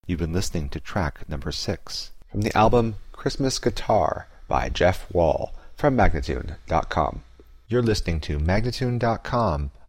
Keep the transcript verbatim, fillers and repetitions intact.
You've been listening to track number six from the album Christmas Guitar by Jeff Wall from Magnatune dot com. You're listening to Magnatune dot com,